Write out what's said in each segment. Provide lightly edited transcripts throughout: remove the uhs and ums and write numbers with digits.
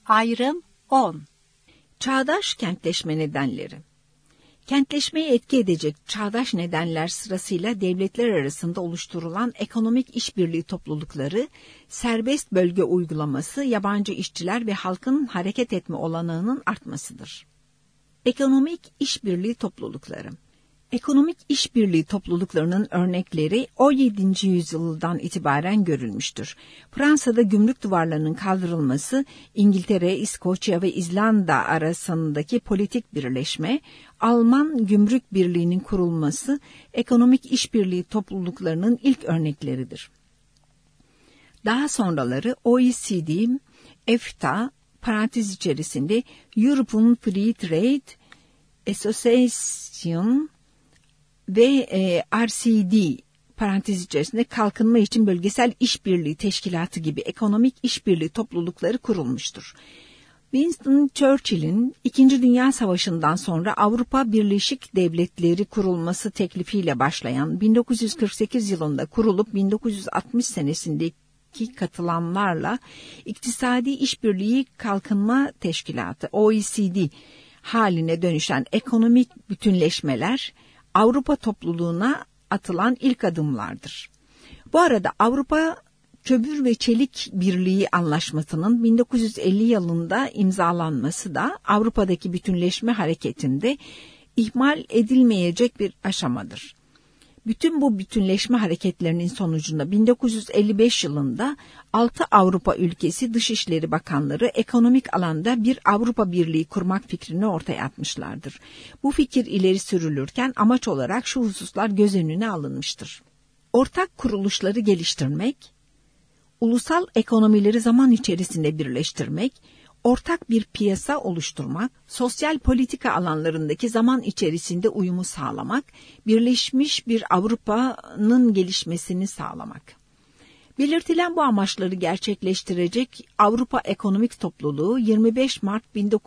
Ayrım 10. Çağdaş kentleşme nedenleri. Kentleşmeyi etki edecek çağdaş nedenler sırasıyla devletler arasında oluşturulan ekonomik işbirliği toplulukları, serbest bölge uygulaması, yabancı işçiler ve halkın hareket etme olanağının artmasıdır. Ekonomik işbirliği toplulukları. Ekonomik işbirliği topluluklarının örnekleri 17. yüzyıldan itibaren görülmüştür. Fransa'da gümrük duvarlarının kaldırılması, İngiltere, İskoçya ve İzlanda arasındaki politik birleşme, Alman Gümrük Birliği'nin kurulması, ekonomik işbirliği topluluklarının ilk örnekleridir. Daha sonraları OECD, EFTA, parantez içerisinde European Free Trade Association ve RCD parantez içerisinde Kalkınma için Bölgesel İşbirliği Teşkilatı gibi ekonomik işbirliği toplulukları kurulmuştur. Winston Churchill'in 2. Dünya Savaşı'ndan sonra Avrupa Birleşik Devletleri kurulması teklifiyle başlayan 1948 yılında kurulup 1960 senesindeki katılanlarla İktisadi İşbirliği Kalkınma Teşkilatı OECD haline dönüşen ekonomik bütünleşmeler Avrupa topluluğuna atılan ilk adımlardır. Bu arada Avrupa Kömür ve Çelik Birliği Anlaşması'nın 1950 yılında imzalanması da Avrupa'daki bütünleşme hareketinde ihmal edilmeyecek bir aşamadır. Bütün bu bütünleşme hareketlerinin sonucunda 1955 yılında 6 Avrupa ülkesi Dışişleri Bakanları ekonomik alanda bir Avrupa Birliği kurmak fikrini ortaya atmışlardır. Bu fikir ileri sürülürken amaç olarak şu hususlar göz önüne alınmıştır. Ortak kuruluşları geliştirmek, ulusal ekonomileri zaman içerisinde birleştirmek, ortak bir piyasa oluşturmak, sosyal politika alanlarındaki zaman içerisinde uyumu sağlamak, birleşmiş bir Avrupa'nın gelişmesini sağlamak. Belirtilen bu amaçları gerçekleştirecek Avrupa Ekonomik Topluluğu 25 Mart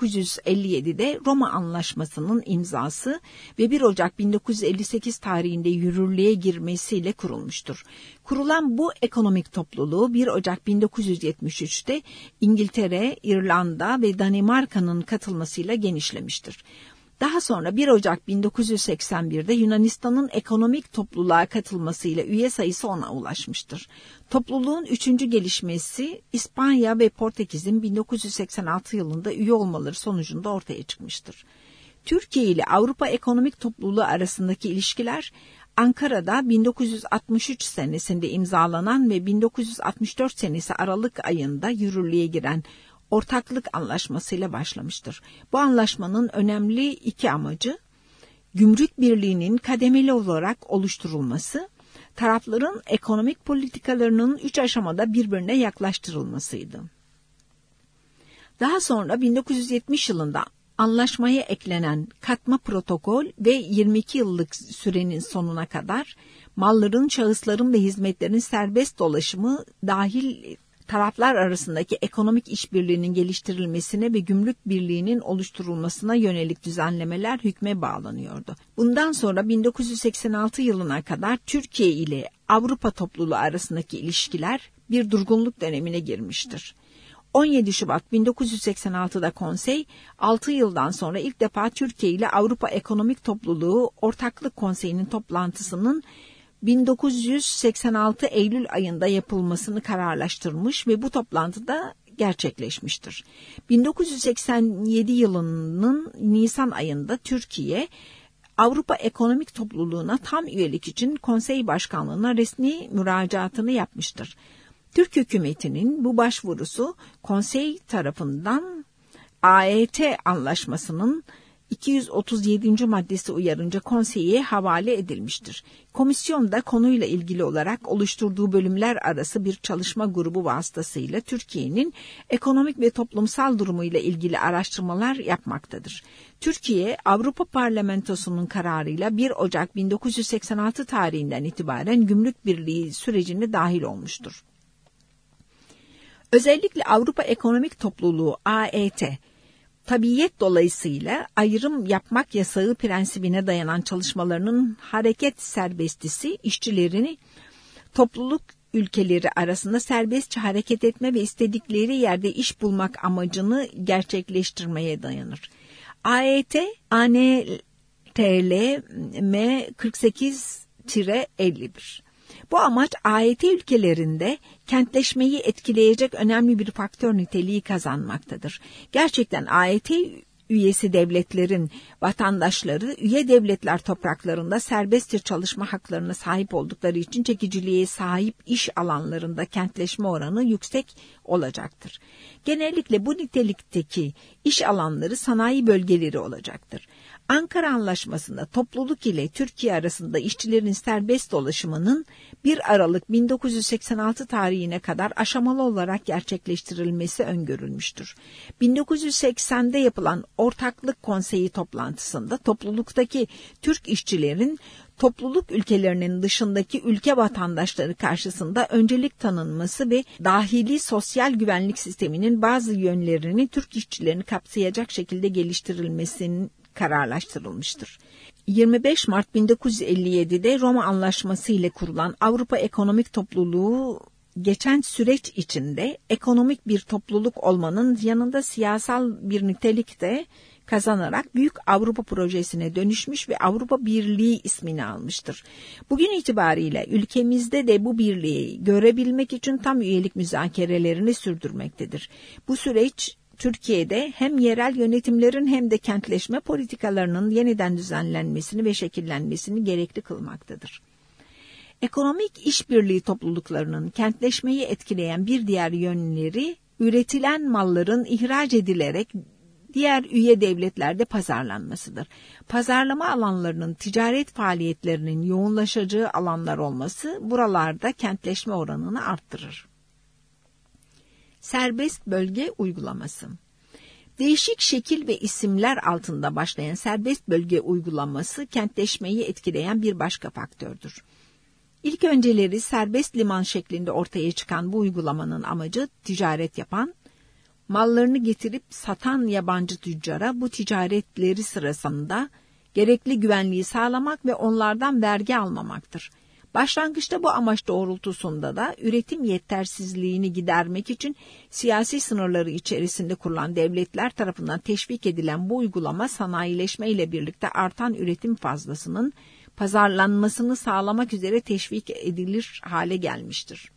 1957'de Roma Anlaşması'nın imzası ve 1 Ocak 1958 tarihinde yürürlüğe girmesiyle kurulmuştur. Kurulan bu ekonomik topluluğu 1 Ocak 1973'te İngiltere, İrlanda ve Danimarka'nın katılmasıyla genişlemiştir. Daha sonra 1 Ocak 1981'de Yunanistan'ın ekonomik topluluğa katılmasıyla üye sayısı 10'a ulaşmıştır. Topluluğun 3. gelişmesi İspanya ve Portekiz'in 1986 yılında üye olmaları sonucunda ortaya çıkmıştır. Türkiye ile Avrupa Ekonomik Topluluğu arasındaki ilişkiler Ankara'da 1963 senesinde imzalanan ve 1964 senesi Aralık ayında yürürlüğe giren Ortaklık Anlaşması'yla başlamıştır. Bu anlaşmanın önemli iki amacı, Gümrük Birliği'nin kademeli olarak oluşturulması, tarafların ekonomik politikalarının 3 aşamada birbirine yaklaştırılmasıydı. Daha sonra 1970 yılında anlaşmaya eklenen katma protokol ve 22 yıllık sürenin sonuna kadar malların, şahısların ve hizmetlerin serbest dolaşımı dahil taraflar arasındaki ekonomik işbirliğinin geliştirilmesine ve gümrük birliğinin oluşturulmasına yönelik düzenlemeler hükme bağlanıyordu. Bundan sonra 1986 yılına kadar Türkiye ile Avrupa topluluğu arasındaki ilişkiler bir durgunluk dönemine girmiştir. 17 Şubat 1986'da Konsey, 6 yıldan sonra ilk defa Türkiye ile Avrupa Ekonomik Topluluğu Ortaklık Konseyi'nin toplantısının 1986 Eylül ayında yapılmasını kararlaştırmış ve bu toplantıda gerçekleşmiştir. 1987 yılının Nisan ayında Türkiye, Avrupa Ekonomik Topluluğu'na tam üyelik için Konsey Başkanlığı'na resmi müracaatını yapmıştır. Türk hükümetinin bu başvurusu Konsey tarafından AET Anlaşması'nın 237. maddesi uyarınca konseye havale edilmiştir. Komisyon da konuyla ilgili olarak oluşturduğu bölümler arası bir çalışma grubu vasıtasıyla Türkiye'nin ekonomik ve toplumsal durumuyla ilgili araştırmalar yapmaktadır. Türkiye, Avrupa Parlamentosu'nun kararıyla 1 Ocak 1986 tarihinden itibaren Gümrük Birliği sürecine dahil olmuştur. Özellikle Avrupa Ekonomik Topluluğu AET, tabiyet dolayısıyla ayrım yapmak yasağı prensibine dayanan çalışmalarının hareket serbestisi işçilerini topluluk ülkeleri arasında serbestçe hareket etme ve istedikleri yerde iş bulmak amacını gerçekleştirmeye dayanır. AET, ANTLM 48-51. Bu amaç AET ülkelerinde kentleşmeyi etkileyecek önemli bir faktör niteliği kazanmaktadır. Gerçekten AET üyesi devletlerin vatandaşları üye devletler topraklarında serbestçe çalışma haklarına sahip oldukları için çekiciliğe sahip iş alanlarında kentleşme oranı yüksek olacaktır. Genellikle bu nitelikteki iş alanları sanayi bölgeleri olacaktır. Ankara Anlaşması'nda topluluk ile Türkiye arasında işçilerin serbest dolaşımının 1 Aralık 1986 tarihine kadar aşamalı olarak gerçekleştirilmesi öngörülmüştür. 1980'de yapılan Ortaklık Konseyi toplantısında topluluktaki Türk işçilerin topluluk ülkelerinin dışındaki ülke vatandaşları karşısında öncelik tanınması ve dahili sosyal güvenlik sisteminin bazı yönlerini Türk işçilerini kapsayacak şekilde geliştirilmesinin kararlaştırılmıştır. 25 Mart 1957'de Roma Anlaşması ile kurulan Avrupa Ekonomik Topluluğu geçen süreç içinde ekonomik bir topluluk olmanın yanında siyasal bir nitelik de kazanarak Büyük Avrupa Projesi'ne dönüşmüş ve Avrupa Birliği ismini almıştır. Bugün itibariyle ülkemizde de bu birliği görebilmek için tam üyelik müzakerelerini sürdürmektedir. Bu süreç Türkiye'de hem yerel yönetimlerin hem de kentleşme politikalarının yeniden düzenlenmesini ve şekillenmesini gerekli kılmaktadır. Ekonomik işbirliği topluluklarının kentleşmeyi etkileyen bir diğer yönleri, üretilen malların ihraç edilerek diğer üye devletlerde pazarlanmasıdır. Pazarlama alanlarının ticaret faaliyetlerinin yoğunlaşacağı alanlar olması buralarda kentleşme oranını arttırır. Serbest bölge uygulaması. Değişik şekil ve isimler altında başlayan serbest bölge uygulaması kentleşmeyi etkileyen bir başka faktördür. İlk önceleri serbest liman şeklinde ortaya çıkan bu uygulamanın amacı ticaret yapan, mallarını getirip satan yabancı tüccara bu ticaretleri sırasında gerekli güvenliği sağlamak ve onlardan vergi almamaktır. Başlangıçta bu amaç doğrultusunda da üretim yetersizliğini gidermek için siyasi sınırları içerisinde kurulan devletler tarafından teşvik edilen bu uygulama sanayileşme ile birlikte artan üretim fazlasının pazarlanmasını sağlamak üzere teşvik edilir hale gelmiştir.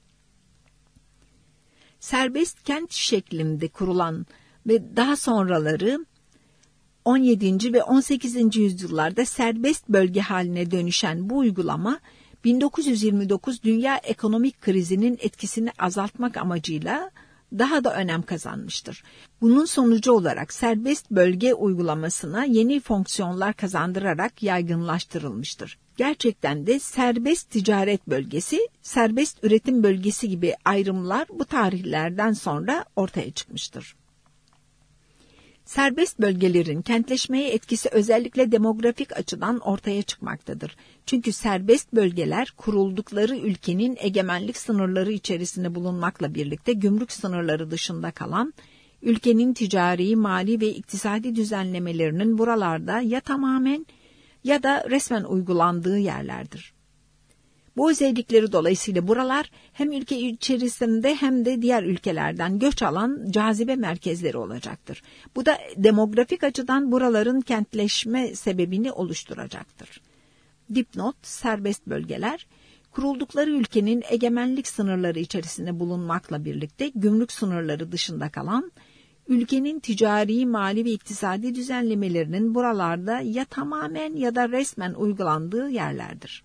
Serbest kent şeklinde kurulan ve daha sonraları 17. ve 18. yüzyıllarda serbest bölge haline dönüşen bu uygulama 1929 dünya ekonomik krizinin etkisini azaltmak amacıyla daha da önem kazanmıştır. Bunun sonucu olarak serbest bölge uygulamasına yeni fonksiyonlar kazandırarak yaygınlaştırılmıştır. Gerçekten de serbest ticaret bölgesi, serbest üretim bölgesi gibi ayrımlar bu tarihlerden sonra ortaya çıkmıştır. Serbest bölgelerin kentleşmeye etkisi özellikle demografik açıdan ortaya çıkmaktadır. Çünkü serbest bölgeler kuruldukları ülkenin egemenlik sınırları içerisinde bulunmakla birlikte gümrük sınırları dışında kalan, ülkenin ticari, mali ve iktisadi düzenlemelerinin buralarda ya tamamen ya da resmen uygulandığı yerlerdir. Bu özellikleri dolayısıyla buralar hem ülke içerisinde hem de diğer ülkelerden göç alan cazibe merkezleri olacaktır. Bu da demografik açıdan buraların kentleşme sebebini oluşturacaktır. Dipnot, serbest bölgeler, kuruldukları ülkenin egemenlik sınırları içerisinde bulunmakla birlikte gümrük sınırları dışında kalan, ülkenin ticari, mali ve iktisadi düzenlemelerinin buralarda ya tamamen ya da resmen uygulandığı yerlerdir.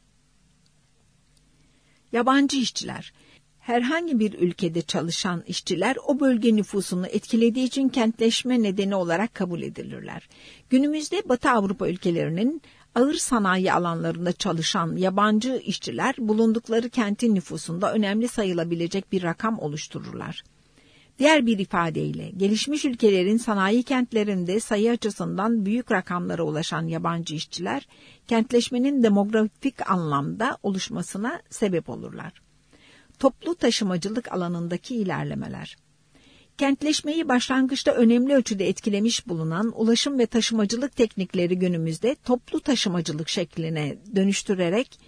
Yabancı işçiler. Herhangi bir ülkede çalışan işçiler o bölge nüfusunu etkilediği için kentleşme nedeni olarak kabul edilirler. Günümüzde Batı Avrupa ülkelerinin ağır sanayi alanlarında çalışan yabancı işçiler bulundukları kentin nüfusunda önemli sayılabilecek bir rakam oluştururlar. Diğer bir ifadeyle gelişmiş ülkelerin sanayi kentlerinde sayı açısından büyük rakamlara ulaşan yabancı işçiler kentleşmenin demografik anlamda oluşmasına sebep olurlar. Toplu taşımacılık alanındaki ilerlemeler. Kentleşmeyi başlangıçta önemli ölçüde etkilemiş bulunan ulaşım ve taşımacılık teknikleri günümüzde toplu taşımacılık şekline dönüştürerek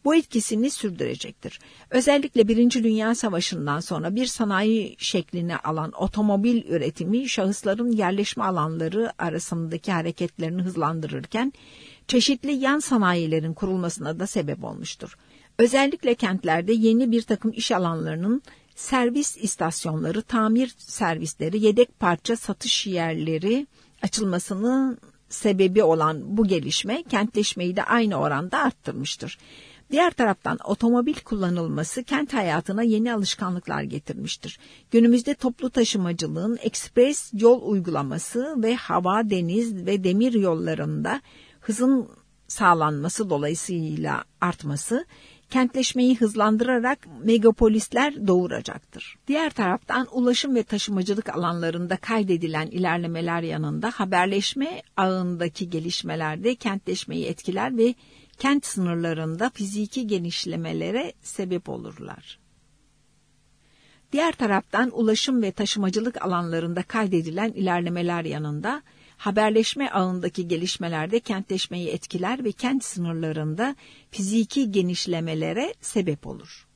bu etkisini sürdürecektir. Özellikle 1. Dünya Savaşı'ndan sonra bir sanayi şeklini alan otomobil üretimi şahısların yerleşme alanları arasındaki hareketlerini hızlandırırken çeşitli yan sanayilerin kurulmasına da sebep olmuştur. Özellikle kentlerde yeni bir takım iş alanlarının servis istasyonları, tamir servisleri, yedek parça satış yerleri açılmasının sebebi olan bu gelişme kentleşmeyi de aynı oranda arttırmıştır. Diğer taraftan otomobil kullanılması kent hayatına yeni alışkanlıklar getirmiştir. Günümüzde toplu taşımacılığın ekspres yol uygulaması ve hava, deniz ve demir yollarında hızın sağlanması dolayısıyla artması, kentleşmeyi hızlandırarak megapolisler doğuracaktır. Diğer taraftan ulaşım ve taşımacılık alanlarında kaydedilen ilerlemeler yanında haberleşme ağındaki gelişmeler de kentleşmeyi etkiler ve kent sınırlarında fiziki genişlemelere sebep olurlar. Diğer taraftan ulaşım ve taşımacılık alanlarında kaydedilen ilerlemeler yanında haberleşme ağındaki gelişmelerde kentleşmeyi etkiler ve kent sınırlarında fiziki genişlemelere sebep olur.